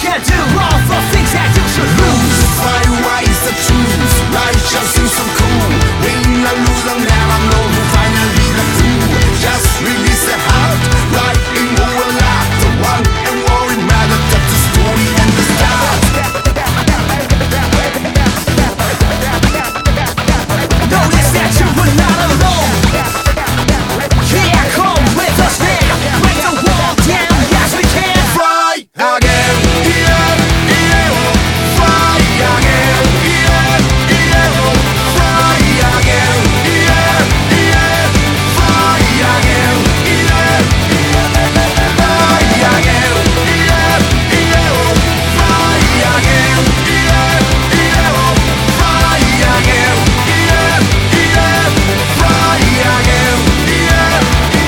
can do all the things that you should lose. Find ways to choose. Life just seems so cool. Win or lose, I'll never know who finally got through. Just release the heart, right in who will laugh. The one and worry matter, that's the story and the start. Notice that you were not alone. Yeah, come with us now. Break the wall down, yes we can. Fly again, yeah, yeah. Fly again, yeah, yeah. Fly again, yeah, yeah. Fly again, yeah, yeah. Fly again, yeah, yeah. Fly again, yeah, yeah. Fly again, yeah, yeah. Fly again, yeah.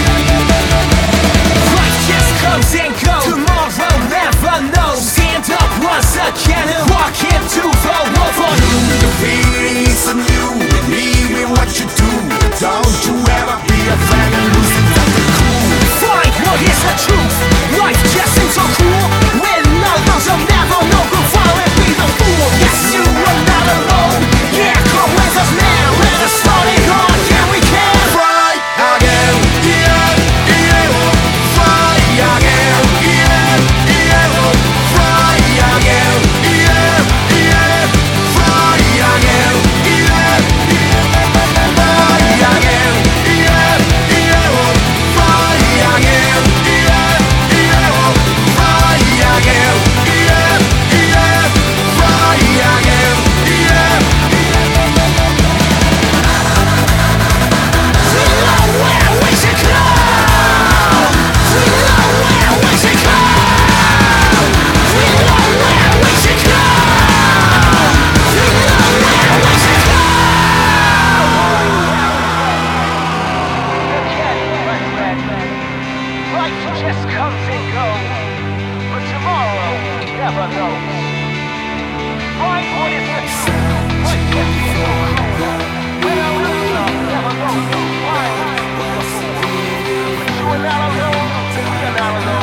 Life just comes and goes. Tomorrow never knows. Stand up once again and walk into the world. The feeling is new. Believe in what you do. Don't you ever be a fan and lose it at the cool. Find what is the truth. Life just seems so cruel. When others will never know who fall and be the fool. Yes, you are not alone. Yeah, come with us now. Let us start it on. Yeah, we can. Fly again, yeah, yeah. Fly again, yeah, yeah. Fly again, yeah, yeah. Fly again, yeah, yeah. Fly again, yeah, yeah. Fly again, yeah, yeah. Fly again, yeah, yeah. Fly again, yeah. We know where we should go. We know where we should go. We know where we should go. We know where we should go. Life just comes and goes, but tomorrow never knows. Find what is the truth. Life just seems so cruel. When I lose, I'll never know why. But you are not alone. We are not alone.